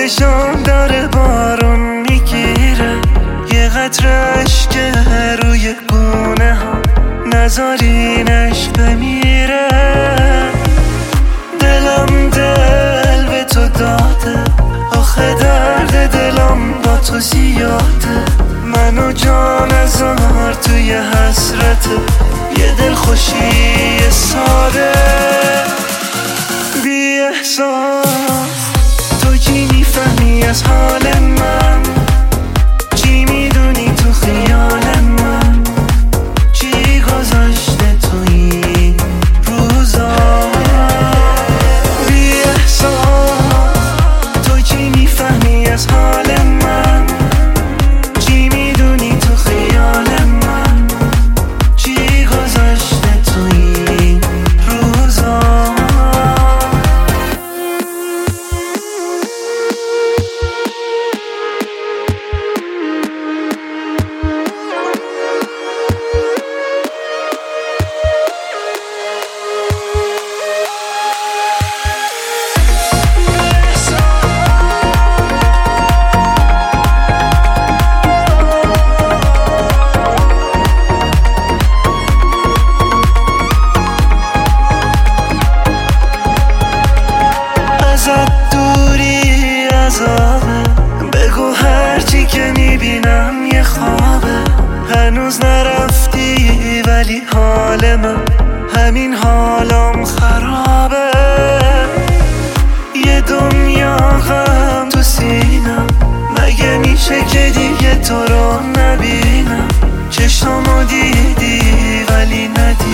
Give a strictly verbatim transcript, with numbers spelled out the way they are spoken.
چشام داره بارون میگیره، یه قطره اشک روی گونه ها، نذارین عشق بمیره. دلم دل به تو داده، آخه درد دلم با تو زیاده. منو جان هزار توی حسرت، یه دل خوشی ساده بی احساس. تو چی میفهمی از حال من؟ چی میدونی تو خیال من؟ چی گذاشته تو این روزا بی احساس؟ تو چی میفهمی از حال من؟ چی میدونی تو خیال من؟ چی گذاشته تو این روزا؟ ازت دوری عذابه، بگو هرچی که میبینم یه خوابه. هنوز نرفتی ولی حال من، همین حالم خرابه. یه دنیا غم تو سینم، مگه میشه که دیگه تو رو نبینم؟ چشمامو دیدی ولی ندیدی،